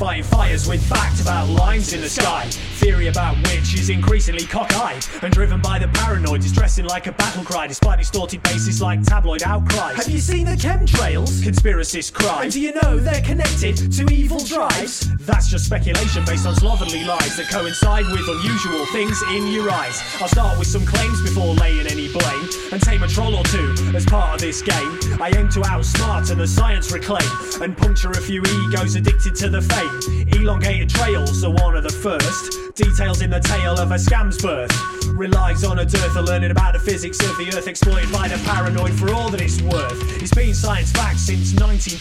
fighting fires with fact about lines in the sky. Theory about which is increasingly cockeyed and driven by the paranoid, is dressing like a battle cry despite distorted bases like tabloid outcries. Have you seen the chemtrails? Conspiracist cry. And do you know they're connected to evil drives? That's just speculation based on slovenly lies that coincide with unusual things in your eyes. I'll start with some claims before laying any blame and tame a troll or two as part of this game. I aim to outsmart and the science reclaim and puncture a few egos addicted to the fame. Elongated trails are one of the first. Details in the tale of a scam's birth. Relies on a dearth of learning about the physics of the earth, exploited by the paranoid for all that it's worth. It's been science fact since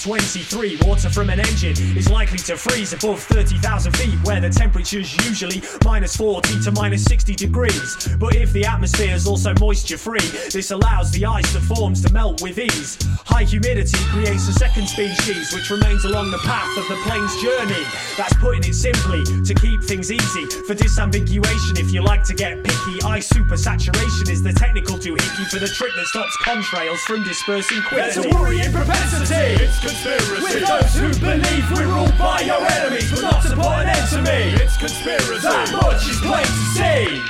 1923. Water from an engine is likely to freeze above 30,000 feet, where the temperature's usually minus 40 to minus 60 degrees. But if the atmosphere is also moisture free, this allows the ice that forms to melt with ease. High humidity creates a second species which remains along the path of the plane's journey. That's putting it simply to keep things easy. For disambiguation, if you like to get picky, ice supersaturation is the technical doohickey for the trick that stops contrails from dispersing quickly. There's a worrying propensity, it's conspiracy, with those who believe we're ruled by our enemies, but not to put an end to me. It's conspiracy, that much is plain to see.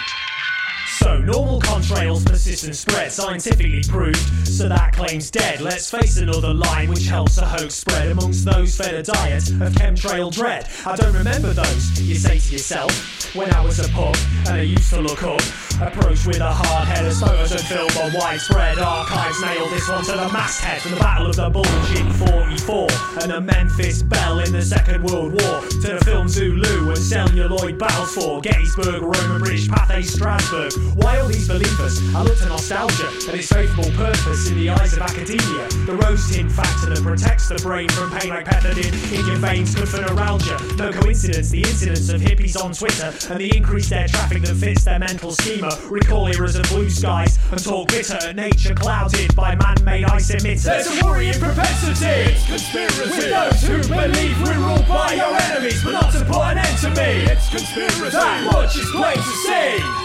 So, normal contrails persist and spread, scientifically proved, so that claim's dead. Let's face another line which helps a hoax spread amongst those fed a diet of chemtrail dread. I don't remember those, you say to yourself, when I was a pup and I used to look up. Approached with a hard head as photos and film on widespread archives nailed this one to the masthead from the Battle of the Bulge in 44 and the Memphis Belle in the Second World War to the film Zulu and celluloid battles for Gettysburg, Roman British Pathé, Strasbourg. Why all these believers? I look to nostalgia and its favourable purpose in the eyes of academia. The rose tint factor that protects the brain from pain like pethidine in your veins, good for neuralgia. No coincidence, the incidence of hippies on Twitter and the increased air traffic that fits their mental schema. Recall eras of blue skies and talk bitter at nature clouded by man-made ice emitters. There's a worrying propensity, it's conspiracy, with those who believe we're ruled by our enemies, but not to put an end to me. It's conspiracy, that much is plain to see.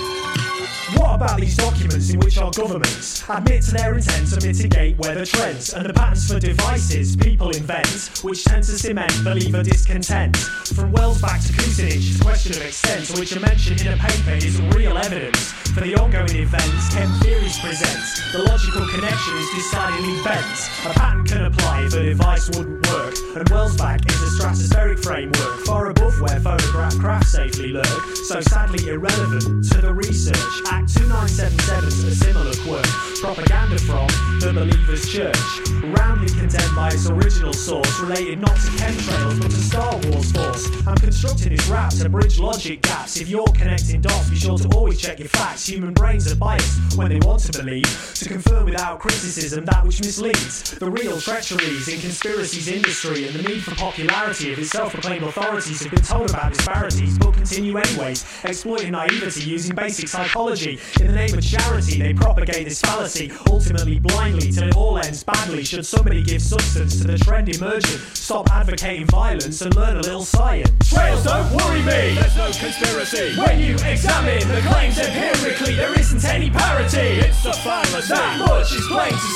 What about these documents in which our governments admit to their intent to mitigate weather trends and the patterns for devices people invent, which tend to cement believer discontent? From Wells back to Kucinich, it's a question of extent, which a mention in a paper is real evidence. For the ongoing events, chem theories present, the logical connection is decidedly bent. A pattern can apply if a device wouldn't work, and Wells back is a stratospheric framework, far above where photograph craft safely lurk, so sadly irrelevant to the research. Act 2977's a similar quirk, propaganda from the Believers Church, roundly condemned by its original source, related not to chemtrails but to Star Wars Force. I'm constructing this rap to bridge logic gaps. If you're connecting dots, be sure to always check your facts. Human brains are biased when they want to believe, to confirm without criticism that which misleads. The real treacheries in conspiracies industry and the need for popularity of its self-proclaimed authorities have been told about disparities, but continue anyways, exploiting naivety using basic psychology. In the name of charity, they propagate this fallacy, ultimately blindly, till it all ends badly. Should somebody give substance to the trend emerging, stop advocating violence and learn a little science. Trails don't worry me, there's no conspiracy. When you examine the claims empirically, there isn't any parity. It's a fallacy, that much is plain to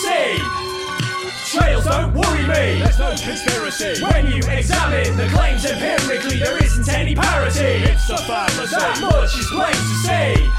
see. Trails don't worry me, there's no conspiracy. When you examine the claims empirically, there isn't any parity. It's a fallacy, that much is plain to see.